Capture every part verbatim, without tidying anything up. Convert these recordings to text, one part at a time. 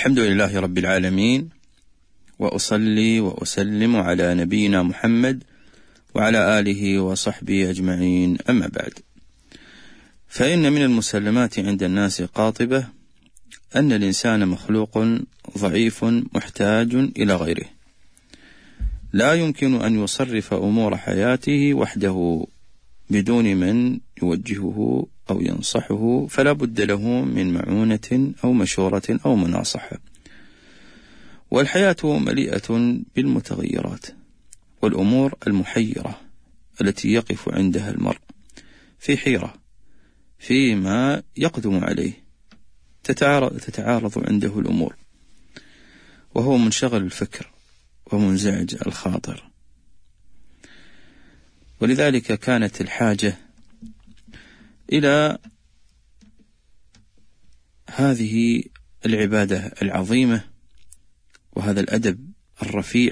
الحمد لله رب العالمين، وأصلي وأسلم على نبينا محمد وعلى آله وصحبه أجمعين، أما بعد، فإن من المسلمات عند الناس قاطبة أن الإنسان مخلوق ضعيف محتاج إلى غيره، لا يمكن أن يصرف أمور حياته وحده بدون من يوجهه أو ينصحه، فلا بد له من معونة أو مشورة أو مناصحة. والحياة مليئة بالمتغيرات والأمور المحيرة التي يقف عندها المرء في حيرة فيما يقدم عليه، تتعارض, تتعارض عنده الأمور، وهو منشغل الفكر ومنزعج الخاطر. ولذلك كانت الحاجة إلى هذه العبادة العظيمة وهذا الأدب الرفيع،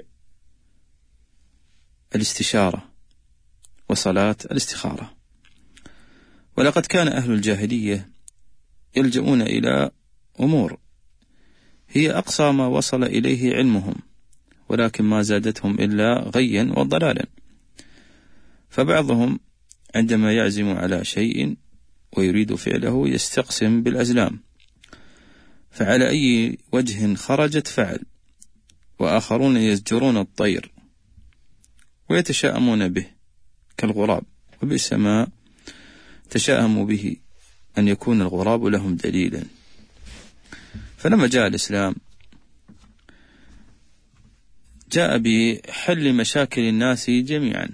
الاستشارة وصلاة الاستخارة. ولقد كان أهل الجاهلية يلجؤون إلى أمور هي أقصى ما وصل إليه علمهم، ولكن ما زادتهم إلا غيا وضلالا. فبعضهم عندما يعزم على شيء ويريد فعله يستقسم بالأزلام، فعلى أي وجه خرجت فعل، وآخرون يزجرون الطير ويتشاءمون به كالغراب، وبئس ما تشاءموا به أن يكون الغراب لهم دليلا. فلما جاء الإسلام جاء بحل مشاكل الناس جميعا،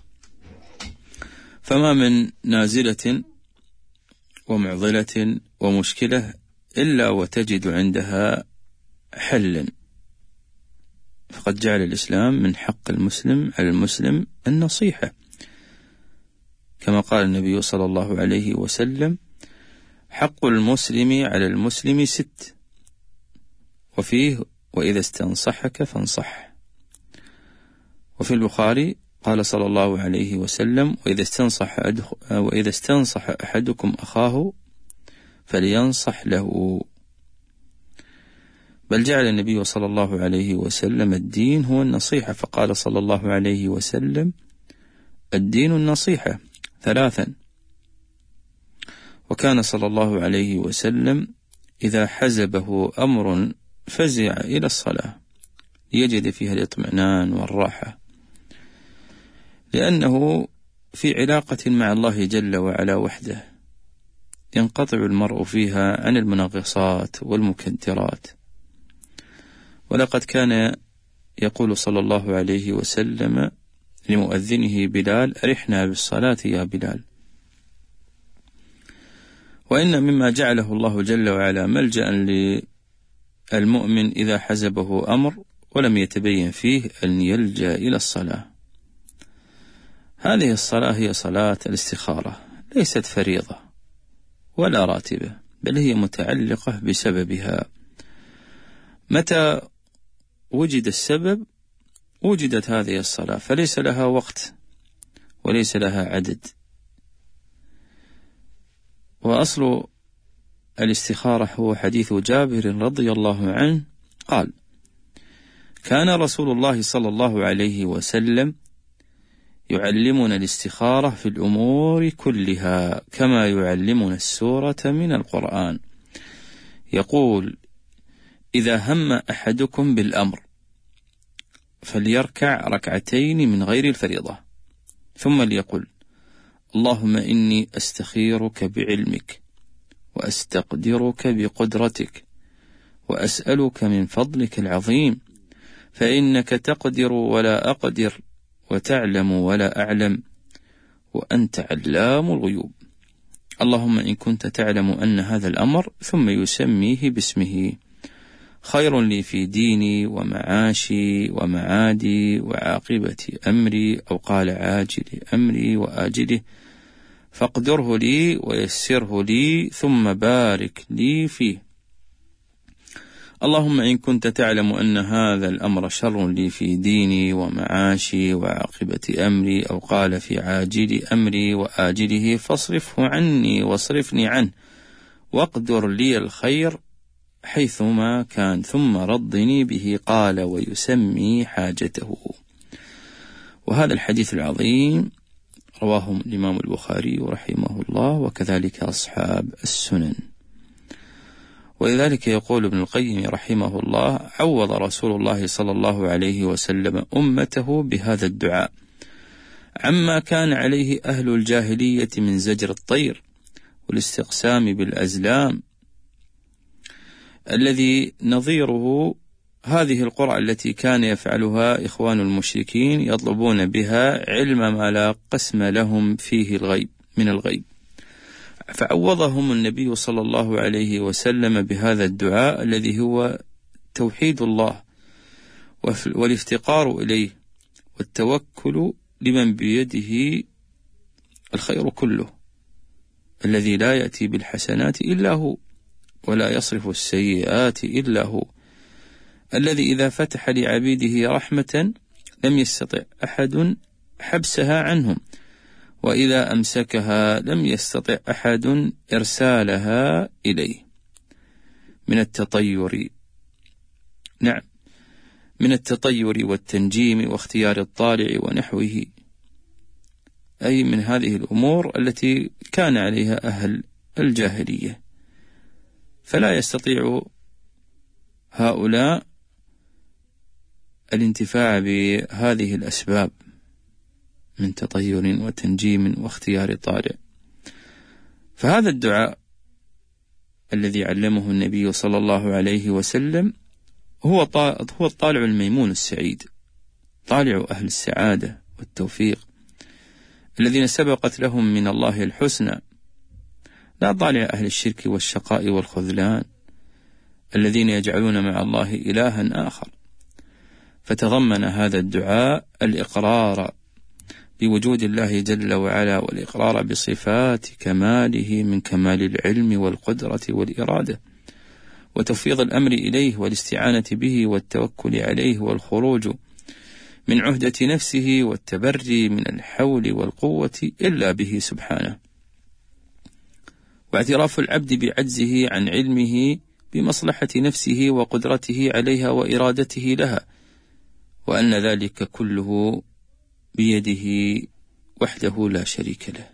فما من نازلة ومعضلة ومشكلة إلا وتجد عندها حلا. فقد جعل الإسلام من حق المسلم على المسلم النصيحة، كما قال النبي صلى الله عليه وسلم: حق المسلم على المسلم ست، وفيه: وإذا استنصحك فانصح. وفي البخاري قال صلى الله عليه وسلم: وإذا استنصح وإذا استنصح أحدكم أخاه فلينصح له. بل جعل النبي صلى الله عليه وسلم الدين هو النصيحة، فقال صلى الله عليه وسلم: الدين النصيحة ثلاثا. وكان صلى الله عليه وسلم إذا حزبه أمر فزع إلى الصلاة ليجد فيها الاطمئنان والراحة، لأنه في علاقة مع الله جل وعلا وحده، ينقطع المرء فيها عن المنغصات والمكدرات. ولقد كان يقول صلى الله عليه وسلم لمؤذنه بلال: أرحنا بالصلاة يا بلال. وإن مما جعله الله جل وعلا ملجأ للمؤمن إذا حزبه أمر ولم يتبين فيه أن يلجأ إلى الصلاة. هذه الصلاة هي صلاة الاستخارة، ليست فريضة ولا راتبة، بل هي متعلقة بسببها. متى وجد السبب وجدت هذه الصلاة، فليس لها وقت وليس لها عدد. وأصل الاستخارة هو حديث جابر رضي الله عنه قال: كان رسول الله صلى الله عليه وسلم يعلمنا الاستخارة في الأمور كلها كما يعلمنا السورة من القرآن. يقول: إذا هم أحدكم بالأمر فليركع ركعتين من غير الفريضة، ثم ليقل: اللهم إني أستخيرك بعلمك وأستقدرك بقدرتك وأسألك من فضلك العظيم، فإنك تقدر ولا أقدر وتعلم ولا أعلم وأنت علام الغيوب. اللهم إن كنت تعلم أن هذا الأمر، ثم يسميه باسمه، خير لي في ديني ومعاشي ومعادي وعاقبة أمري، أو قال عاجل أمري وآجله، فاقدره لي ويسره لي ثم بارك لي فيه. اللهم إن كنت تعلم أن هذا الأمر شر لي في ديني ومعاشي وعاقبة أمري، أو قال في عاجل أمري وآجله، فاصرفه عني واصرفني عنه، واقدر لي الخير حيثما كان ثم رضني به، قال ويسمي حاجته. وهذا الحديث العظيم رواه الإمام البخاري رحمه الله وكذلك أصحاب السنن. ولذلك يقول ابن القيم رحمه الله: عوض رسول الله صلى الله عليه وسلم أمته بهذا الدعاء عما كان عليه أهل الجاهلية من زجر الطير والاستقسام بالأزلام، الذي نظيره هذه القرعة التي كان يفعلها إخوان المشركين يطلبون بها علم ما لا قسم لهم فيه الغيب من الغيب. فعوضهم النبي صلى الله عليه وسلم بهذا الدعاء الذي هو توحيد الله والافتقار إليه والتوكل لمن بيده الخير كله، الذي لا يأتي بالحسنات إلا هو ولا يصرف السيئات إلا هو، الذي إذا فتح لعبيده رحمة لم يستطع أحد حبسها عنهم، وإذا أمسكها لم يستطع أحد إرسالها إليه. من التطير نعم من التطير والتنجيم واختيار الطالع ونحوه، أي من هذه الأمور التي كان عليها أهل الجاهلية. فلا يستطيع هؤلاء الانتفاع بهذه الأسباب من تطير وتنجيم واختيار طالع. فهذا الدعاء الذي علمه النبي صلى الله عليه وسلم هو هو الطالع الميمون السعيد، طالع أهل السعادة والتوفيق الذين سبقت لهم من الله الحسنى، لا طالع أهل الشرك والشقاء والخذلان الذين يجعلون مع الله إلها آخر. فتضمن هذا الدعاء الإقرار بوجود الله جل وعلا والإقرار بصفات كماله من كمال العلم والقدرة والإرادة، وتفويض الأمر إليه والاستعانة به والتوكل عليه والخروج من عهدة نفسه والتبري من الحول والقوة إلا به سبحانه، واعتراف العبد بعجزه عن علمه بمصلحة نفسه وقدرته عليها وإرادته لها، وأن ذلك كله بيده وحده لا شريك له.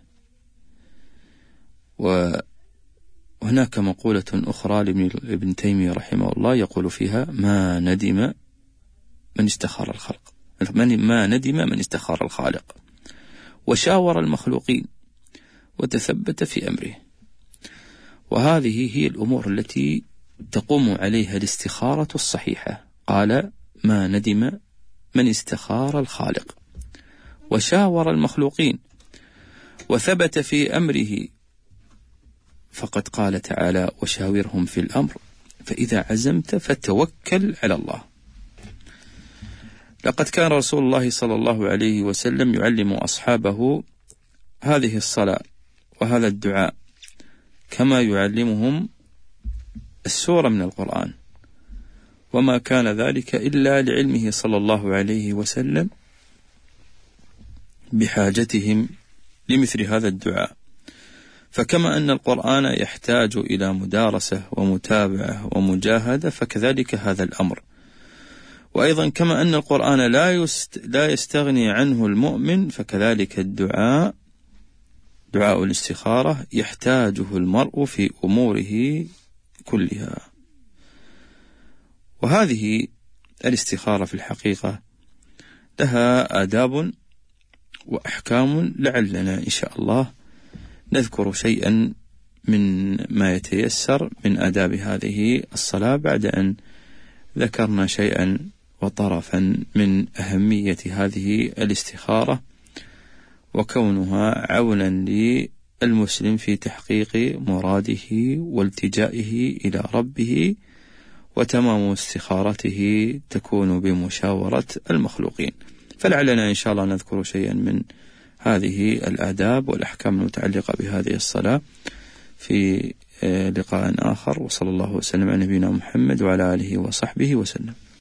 وهناك مقولة أخرى لابن تيمية رحمه الله يقول فيها: ما ندم من استخار الخلق ما ندم من استخار الخالق وشاور المخلوقين وتثبت في أمره. وهذه هي الأمور التي تقوم عليها الاستخارة الصحيحة. قال: ما ندم من استخار الخالق وشاور المخلوقين وثبت في أمره، فقد قال تعالى: وشاورهم في الأمر فإذا عزمت فتوكل على الله. لقد كان رسول الله صلى الله عليه وسلم يعلم أصحابه هذه الصلاة وهذا الدعاء كما يعلمهم السورة من القرآن، وما كان ذلك إلا لعلمه صلى الله عليه وسلم بحاجتهم لمثل هذا الدعاء. فكما أن القرآن يحتاج إلى مدارسة ومتابعة ومجاهدة، فكذلك هذا الأمر. وأيضا كما أن القرآن لا يست لا يستغني عنه المؤمن، فكذلك الدعاء دعاء الاستخارة يحتاجه المرء في أموره كلها. وهذه الاستخارة في الحقيقة لها آداب وأحكام، لعلنا إن شاء الله نذكر شيئا من ما يتيسر من آداب هذه الصلاة بعد أن ذكرنا شيئا وطرفا من أهمية هذه الاستخارة وكونها عونا للمسلم في تحقيق مراده والتجائه إلى ربه، وتمام استخارته تكون بمشاورة المخلوقين. فلعلنا إن شاء الله نذكر شيئا من هذه الآداب والأحكام المتعلقة بهذه الصلاة في لقاء آخر، وصلى الله وسلم على نبينا محمد وعلى آله وصحبه وسلم.